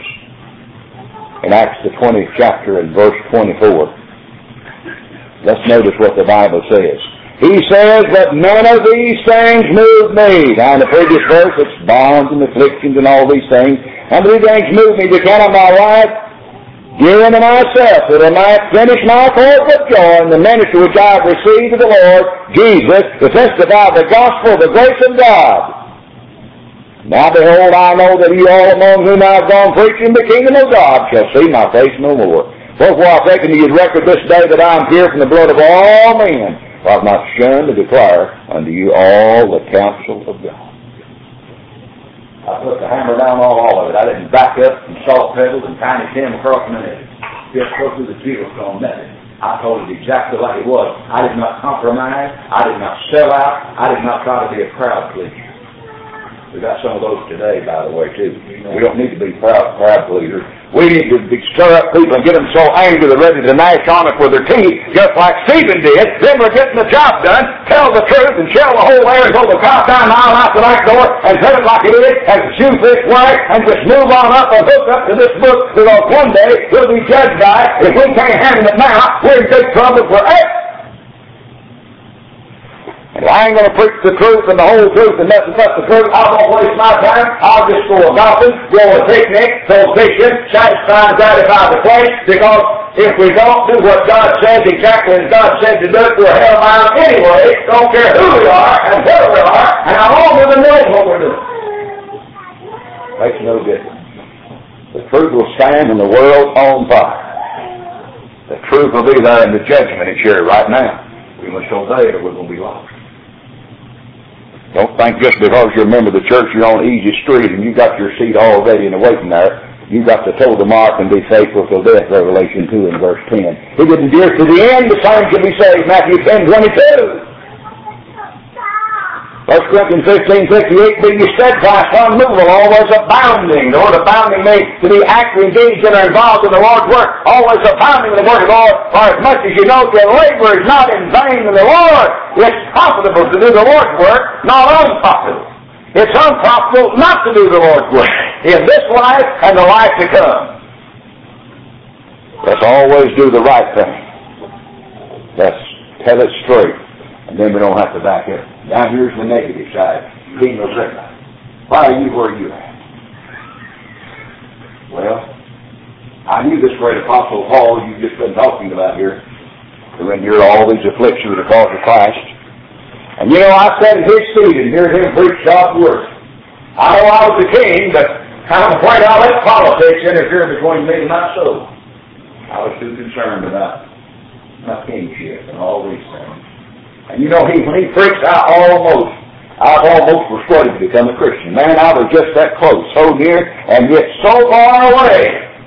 In Acts the 20th chapter and verse 24, let's notice what the Bible says. He says that none of these things move me. Now in the previous verse, it's bonds and afflictions and all these things. None of these things move me to count on my life, dear unto myself, that I might finish my course with joy in the ministry which I have received of the Lord Jesus, to testify the gospel of the grace of God. Now behold, I know that you all among whom I have gone preaching the kingdom of God shall see my face no more. Wherefore I take unto you record this day that I am pure from the blood of all men. For I have not shunned to declare unto you all the counsel of God. I put the hammer down on all of it. I didn't back up and salt pedal and Tiny Tim across my neck. Just go through the field on nothing. I told it exactly like it was. I did not compromise. I did not sell out. I did not try to be a crowd pleaser. We got some of those today, by the way, too. We don't need to be crowd pleasers. We need to stir up people and get them so angry they're ready to gnash on us with their teeth, just like Stephen did. Then we're getting the job done, tell the truth, and shell the whole air and go the cop down mile out the back door and tell it like it is, and shoe this way, and just move on up and hook up to this book, because one day we'll be judged by it. If we can't handle it now, we're in big trouble forever. And I ain't going to preach the truth and the whole truth and nothing but the truth. I won't waste my time. I'll just go a golfing, go on a picnic, go fishing, satisfy and gratify the flesh, because if we don't do what God says exactly as God said to do it, we're hell-bound anyway. Don't care who we are and where we are and how long we've been doing what we're doing. Makes no difference. The truth will stand and the world on fire. The truth will be there in the judgment. It's here right now. We must obey it or we're going to be lost. Don't think just because you're a member of the church you're on easy street and you got your seat already and waiting there, you got to toe the mark and be faithful till death, Revelation 2 and verse 10. He that endures to the end, the same shall be saved, Matthew 10:22. 1 Corinthians 15:58, be ye steadfast, unmovable, always abounding. The word abounding means to be active, engaged, and involved in the Lord's work. Always abounding in the word of God, for as much as you know your labor is not in vain in the Lord. It's profitable to do the Lord's work, not unprofitable. It's unprofitable not to do the Lord's work in this life and the life to come. Let's always do the right thing. Let's tell it straight, and then we don't have to back it. Now here's the negative side. King Agrippa, why are you where you at? Well, I knew this great apostle Paul you've just been talking about here, who endured all these afflictions for the cause of Christ. And you know, I sat at his seat and heard him preach God's word. I know I was the king, but I'm afraid I'll let politics interfere between me and my soul. I was too concerned about my kingship and all these things. And you know, when he preached, I've almost persuaded to become a Christian. Man, I was just that close, so near, and yet so far away.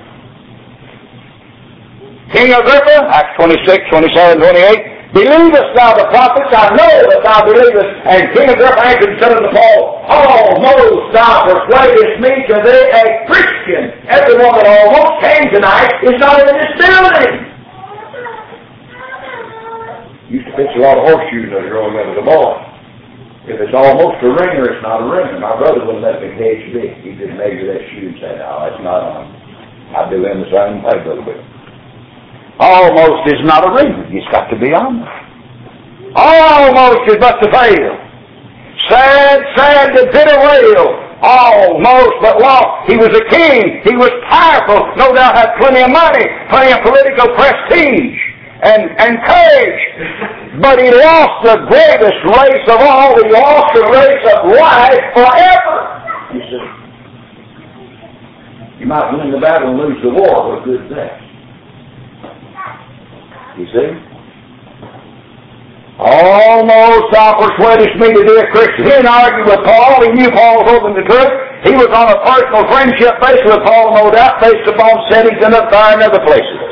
King Agrippa, Acts 26, 27, 28, believest thou the prophets? I know that thou believest. And King Agrippa answered and said unto Paul, almost thou persuadest me to be a Christian. Everyone that almost came tonight is not in this building. Used to pitch a lot of horseshoes as growing up as a boy. If it's almost a ringer, it's not a ringer. My brother wouldn't let me cage big. He didn't measure that shoe and say, no, that's not on. I'd do him the same way a little bit. Almost is not a ringer. It's got to be on. Almost is but to fail. Sad, sad to bitter wail. Almost but lost. He was a king. He was powerful. No doubt had plenty of money, plenty of political prestige and courage. But he lost the greatest race of all. He lost the race of life forever. You see, you might win the battle and lose the war. What good is that? You see? Almost thou persuadest me to be a Christian. He didn't argue with Paul. He knew Paul was open to truth. He was on a personal friendship basis with Paul, no doubt, based upon settings in the fire and other places.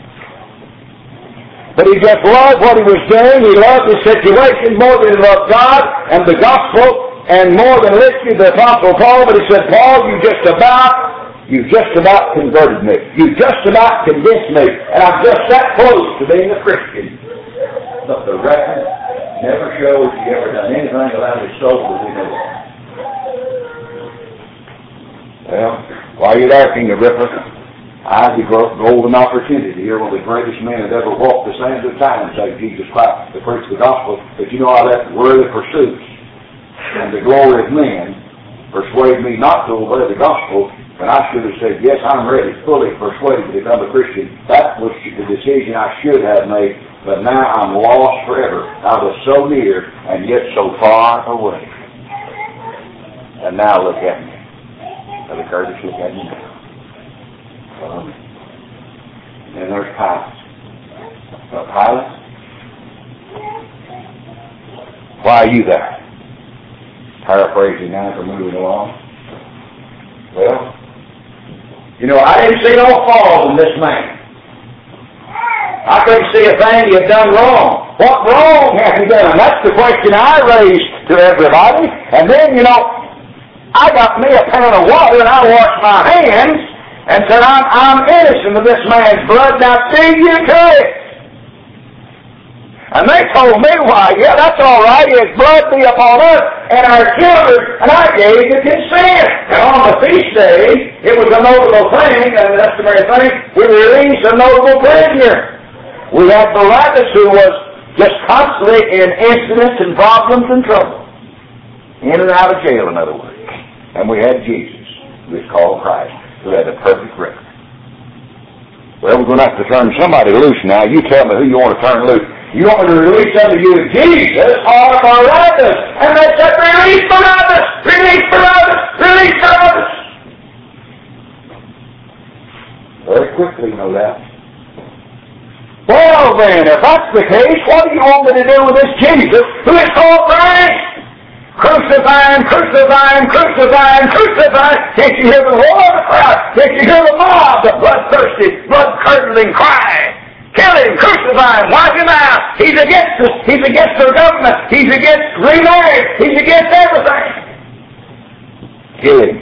But he just loved what he was doing. He loved his situation more than he loved God and the gospel, and more than listening to the Apostle Paul. But he said, Paul, you just about converted me. You just about convinced me. And I'm just that close to being a Christian. But the record never shows he ever done anything about his soul that we know of. Well, while you're there, King Agrippa, I had the golden opportunity to hear one of the greatest men that ever walked the sands of time say Jesus Christ, to preach the gospel. But you know, I let worldly pursuits and the glory of men persuade me not to obey the gospel, and I should have said, yes, I'm ready, fully persuaded to become a Christian. That was the decision I should have made, but now I'm lost forever. I was so near and yet so far away. And now look at me. Brother Curtis, look at me now. And there's Pilate. Pilate, why are you there? Paraphrasing now for moving along. Well, you know, I didn't see no flaws in this man. I couldn't see a thing he had done wrong. What wrong have he done? That's the question I raised to everybody. And then, you know, I got me a pan of water and I washed my hands and said, I'm innocent of this man's blood. Now see you to it. And they told me, why, yeah, that's all right. His blood be upon us and our children. And I gave the consent. And on the feast day, it was a notable thing, and that's the very thing, we released a notable prisoner. We had Barabbas, who was Just constantly in incidents and problems and trouble. In and out of jail, in other words. And we had Jesus, who is called Christ, who had a perfect record. Well, we're going to have to turn somebody loose now. You tell me who you want to turn loose. You want me to release unto you Jesus or Barabbas? And they said, release Barabbas! Release Barabbas! Release Barabbas! Very quickly, no doubt. Well then, if that's the case, what do you want me to do with this Jesus who is called Christ? Crucify him, crucify him, crucify him, crucify him. Can't you hear the roar of the crowd? Can't you hear the mob, the bloodthirsty, blood-curdling cry? Kill him, crucify him, wipe him out. He's against us. He's against our government. He's against remarriage. He's against everything. Kill him.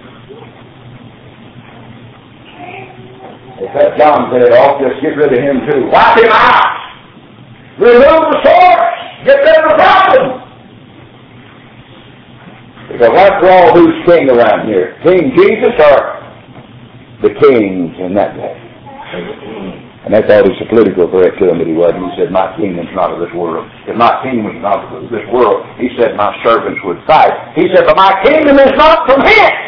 They cut John's head off, just get rid of him too. Wipe him out. Remove the source. Get rid of the problem. Because after all, who's king around here? King Jesus or the kings in that day? And they thought it was a political threat to him, but he wasn't. He said, my kingdom's not of this world. If my kingdom was not of this world, he said, my servants would fight. He said, but my kingdom is not from hence.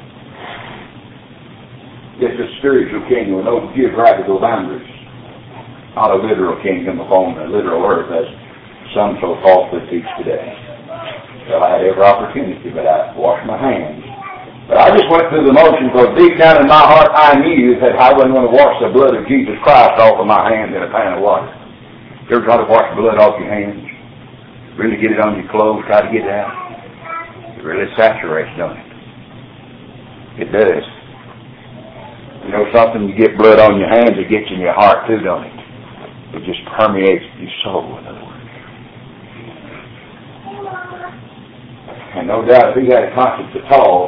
It's a spiritual kingdom with no geographical boundaries. Not a literal kingdom upon a literal earth, as some so falsely teach today. Well, I had every opportunity, but I washed my hands. But I just went through the motion, because deep down in my heart I knew that I wasn't going to wash the blood of Jesus Christ off of my hands in a pan of water. You ever try to wash the blood off your hands? Really get it on your clothes, try to get it out? It really saturates, don't it? It does. You know something, you get blood on your hands, it gets in your heart too, don't it? It just permeates your soul, in other words. And no doubt if he had a conscience at all,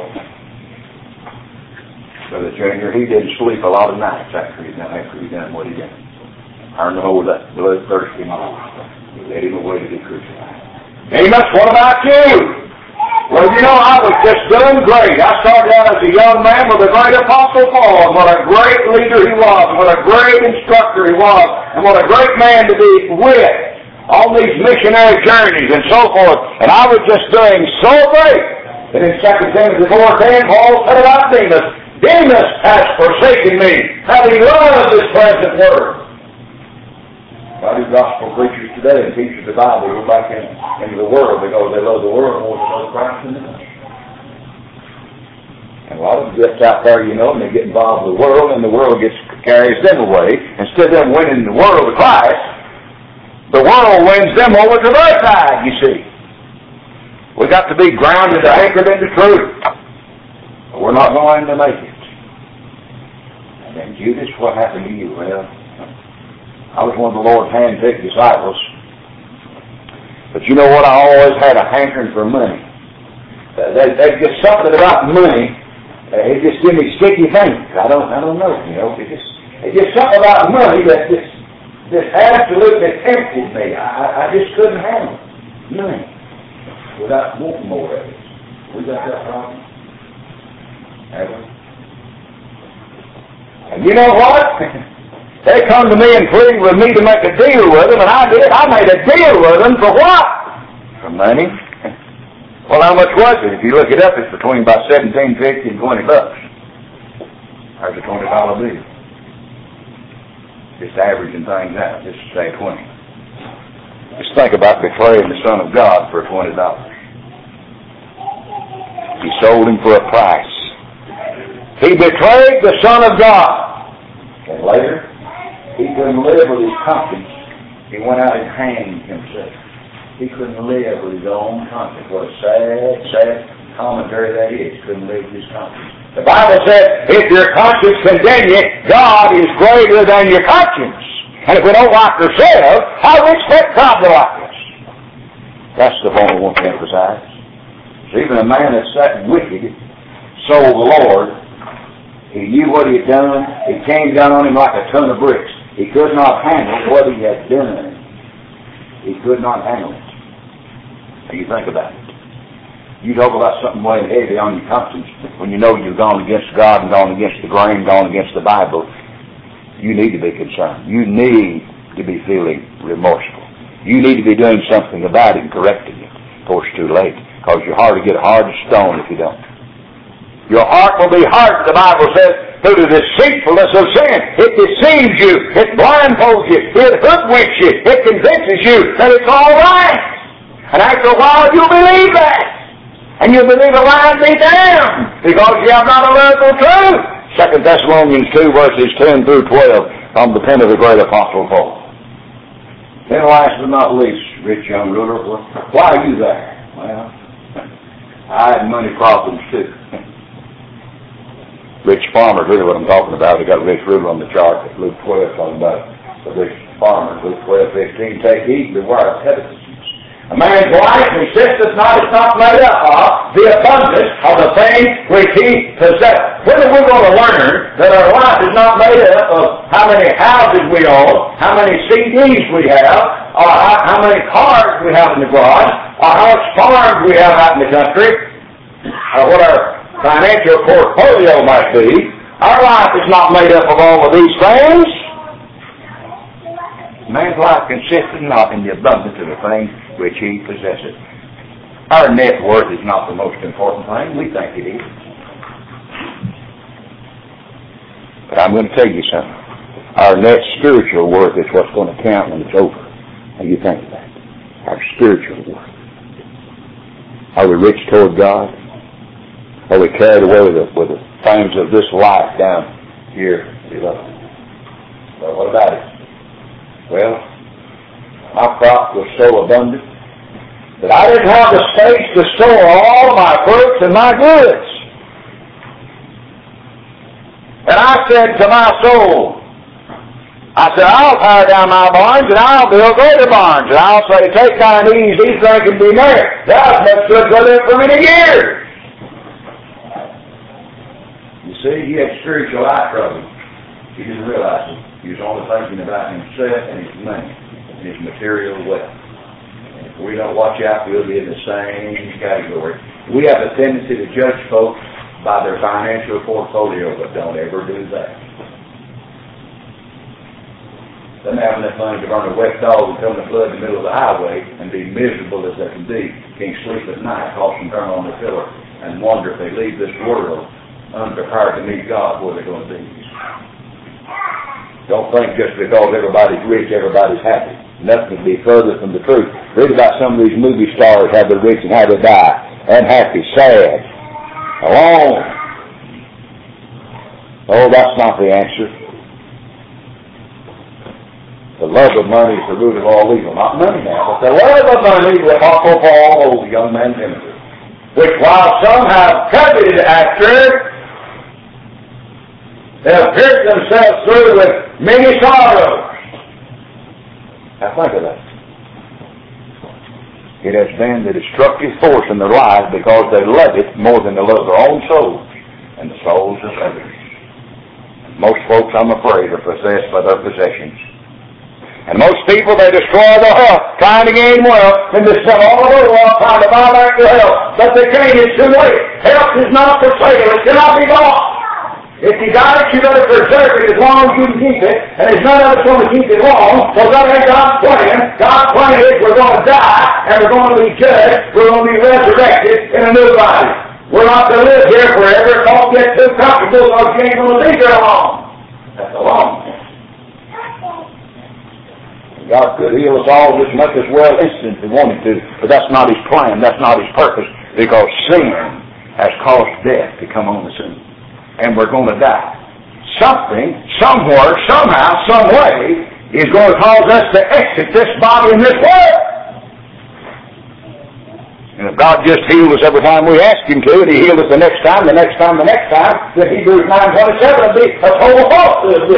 Brother Junior, he didn't sleep a lot of nights after he done what he done. I know that bloodthirsty mob. He led him away to be crucified. Amos, what about you? Well, you know, I was just doing great. I started out as a young man with a great Apostle Paul, and what a great leader he was, and what a great instructor he was, and what a great man to be with on these missionary journeys and so forth. And I was just doing so great that in 2 Timothy 4:10, Paul said about Demas, Demas has forsaken me, having loved this present word. A lot of gospel preachers today and teachers the Bible go back into the world because they love the world more than they love Christ in them. And a lot of them get out there, you know, and they get involved with the world, and the world carries them away. Instead of them winning the world to Christ, the world wins them over to their side, you see. We've got to be grounded, anchored in the truth. But we're not going to make it. And then Judas, what happened to you? Well, I was one of the Lord's hand-picked disciples. But you know what? I always had a hankering for money. There's just something about money. It just gives me sticky things. I don't know. You know, it's just something about money that just absolutely tempted me. I just couldn't handle money without wanting more of it. We got that problem? Have we? And you know what? They come to me and pleaded with me to make a deal with them, and I did. I made a deal with them for what? For money. Well, how much was it? If you look it up, it's between about $17.50 and $20. There's a $20 bill. Just averaging things out. Just say 20. Just think about betraying the Son of God for $20. He sold him for a price. He betrayed the Son of God. And later, he couldn't live with his conscience. He went out and hanged himself. He couldn't live with his own conscience. What a sad commentary that is. Couldn't live with his conscience. The Bible said, if your conscience condemn you, God is greater than your conscience. And if we don't like ourselves, how do we expect God to like us? That's the point I want to emphasize. So even a man that's that wicked sold the Lord. He knew what he had done. It came down on him like a ton of bricks. He could not handle what he had done. He could not handle it. Now you think about it. You talk about something weighing heavy on your conscience when you know you've gone against God and gone against the grain, gone against the Bible. You need to be concerned. You need to be feeling remorseful. You need to be doing something about it and correcting it. Of course, it's too late, because your heart will get hard as stone if you don't. Your heart will be hardened, the Bible says, through the deceitfulness of sin. It deceives you. It blindfolds you. It hoodwinks you. It convinces you that it's all right. And after a while, you'll believe that. And you'll believe a lie and be damned, because you have not learned the truth. 2 Thessalonians 2, verses 10 through 12, from the pen of the great Apostle Paul. Then last but not least, rich young ruler, why are you there? Well, I had money problems too. Rich farmers, really what I'm talking about. They got rich ruler on the chart. Luke 12 talking about the rich farmers. Luke 12:15, take heed, beware of covetousness. A man's life consisteth not, it's not made up of the abundance of the things which he possesses. When are we going to learn that our life is not made up of how many houses we own, how many CDs we have, or how many cars we have in the garage, or how much farms we have out in the country, or what our financial portfolio might be? Our life is not made up of all of these things. Man's life consists not in the abundance of the things which he possesses. Our net worth is not the most important thing. We think it is. But I'm going to tell you something. Our net spiritual worth is what's going to count when it's over. How do you think of that? Our spiritual worth. Are we rich toward God? Are we carried away with the things of this life down here below? Well, what about it? Well, my crop was so abundant that I didn't have the space to store all my fruits and my goods. And I said to my soul, I said, I'll tear down my barns and I'll build greater barns. And I'll say, take thine ease, these things can be married. That's much good for them for many years. You see, he had spiritual eye trouble. He didn't realize it. He was only thinking about himself and his money and his material wealth. And if we don't watch out, we'll be in the same category. We have a tendency to judge folks by their financial portfolio, but don't ever do that. Them having enough money to run a wet dog and come to flood in the middle of the highway and be miserable as they can be, can't sleep at night, toss and turn on the pillow, and wonder if they leave this world unprepared to meet God, where they're going to be. Don't think just because everybody's rich, everybody's happy. Nothing could be further from the truth. Read about some of these movie stars, how they're rich and how they die. Unhappy, sad, alone. Oh, that's not the answer. The love of money is the root of all evil. Not money now, but the love of money, the Apostle Paul, the young man Timothy, which while some have coveted after, they have pierced themselves through with many sorrows. Now think of that. It has been the destructive force in their lives because they love it more than they love their own souls and the souls of others. Most folks, I'm afraid, are possessed by their possessions. And most people, they destroy their health, trying to gain wealth, and they sell all over the world trying to buy back their health. But they can't, it's too late. Health is not for sale, it cannot be bought. If you got it, you better preserve it as long as you can keep it. And there's none of us going to keep it long, so that ain't God's plan. God's plan is we're going to die, and we're going to be judged. We're going to be resurrected in a new body. We're not to live here forever. Don't get too comfortable, because you ain't going to be here long. That's a long thing. God could heal us all just much as well instant if He wanted to, but that's not His plan. That's not His purpose, because sin has caused death to come on the scene. And we're going to die. Something, somewhere, somehow, some way, is going to cause us to exit this body in this world. And if God just healed us every time we ask Him to, and He healed us the next time, the next time, the next time, then Hebrews 9:27 would be a total falsehood.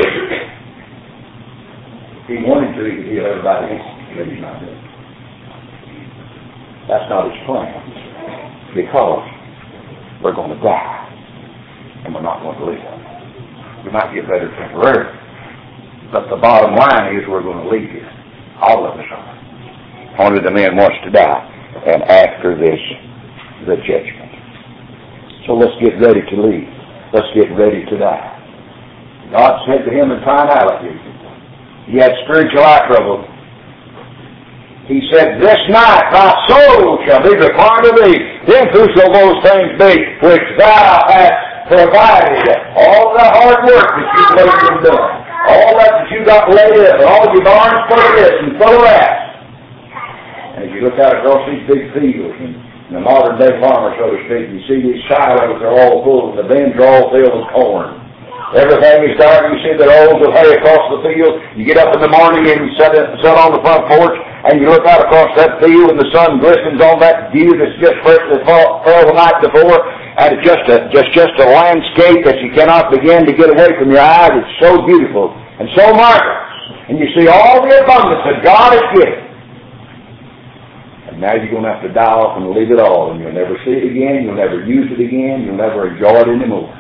If He wanted to, He could heal everybody instantly, but He's not doing it. That's not His plan. Because we're going to die. And we're not going to live. We might get better temporarily. But the bottom line is we're going to leave here. All of us are. Only the man wants to die. And after this, the judgment. So let's get ready to leave. Let's get ready to die. God said to him in finality, he had spiritual eye trouble. He said, this night thy soul shall be required of thee. Then who shall those things be which thou hast provided? All the hard work that you've laid and done. All that you got laid up. All your barns full of this and full of that. And as you look out across these big fields, and the modern day farmer, so to speak, you see these silos are all full, the bins are all filled with corn. Everything is dark. You see the rolls of hay across the field. You get up in the morning and you sit on the front porch, and you look out across that field, and the sun glistens on that dew that's just freshly fell the night before, and it's just a landscape that you cannot begin to get away from your eyes. It's so beautiful and so marvelous, and you see all the abundance that God has given. And now you're going to have to die off and leave it all, and you'll never see it again. You'll never use it again. You'll never enjoy it anymore.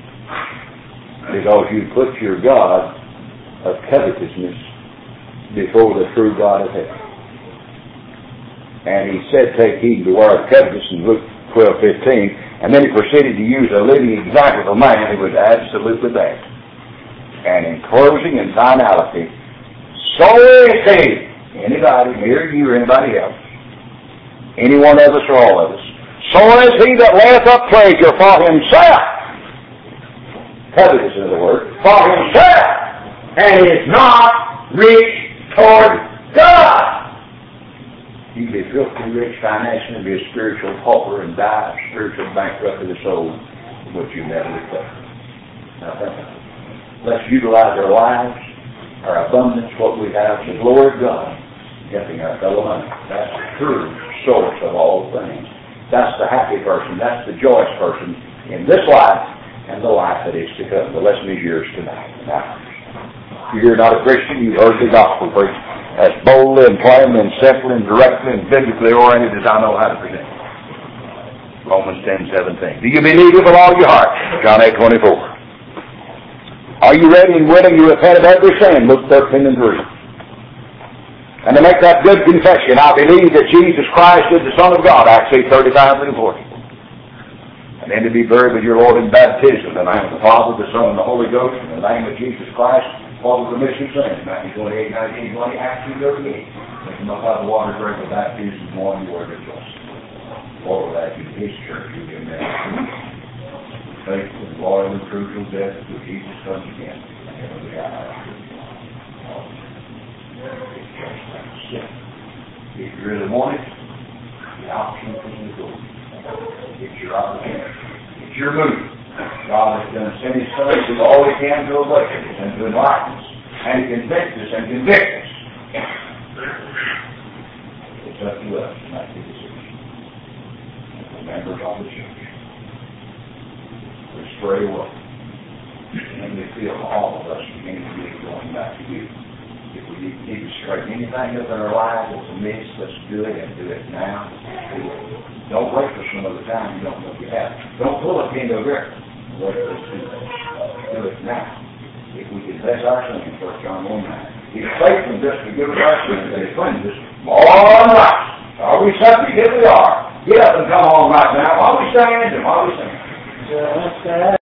Because you put your God of covetousness before the true God of heaven. And he said, take heed, beware of covetousness in Luke 12:15. And then he proceeded to use a living example of a man who was absolutely bad. And in closing and finality, so is he, anybody, here you or anybody else, any one of us or all of us, so is he that layeth up treasure for himself, covetous is the word, for himself, and is not rich toward God. You can be filthy rich financially, be a spiritual pauper, and die a spiritual bankrupt of the soul, which you never recover. Now think of it. Let's utilize our lives, our abundance, what we have, to the glory of God, helping our fellow man. That's the true source of all things. That's the happy person. That's the joyous person in this life and the life that is to come. The lesson is yours tonight. Now, if you're not a Christian, you've heard the gospel preached as boldly and plainly and simply and directly and biblically oriented as I know how to present it. Romans 10:17. Do you believe it with all your heart? John 8:24. Are you ready and willing to repent of every sin? Luke 13:3. And to make that good confession, I believe that Jesus Christ is the Son of God, Acts 8:35-40. And then to be buried with your Lord in baptism, in the name of the Father, the Son, and the Holy Ghost, in the name of Jesus Christ, for the remission of sins. Matthew 28:19-20, Acts 2:38. Take them up out of the water, drink of baptism, morning, word of rejoicing. All of that in His church, you can never faithful and loyal and true till death until Jesus comes again. And heavenly hour. If you really want it, the option is in the door. It's your opportunity. It's your move. God has done send His Son to do all He can to awaken us and to enlighten us and to convict us and convict us. It's up to us to make the decision. The members of the church. We stray away. And we feel all of us beginning to be going back to you. If we need to straighten anything up in our lives that's amiss, let's do it and do it now. Don't wait for some other time you don't know you have. Don't pull up into a river. Wait, let's do that. Do it now. If we confess our sins, 1 John 1:9. He's faithful just to give us our sins and He cleanses us. All right. Are we subject? Here we are. Get up and come on right now. While we stand and while we sing.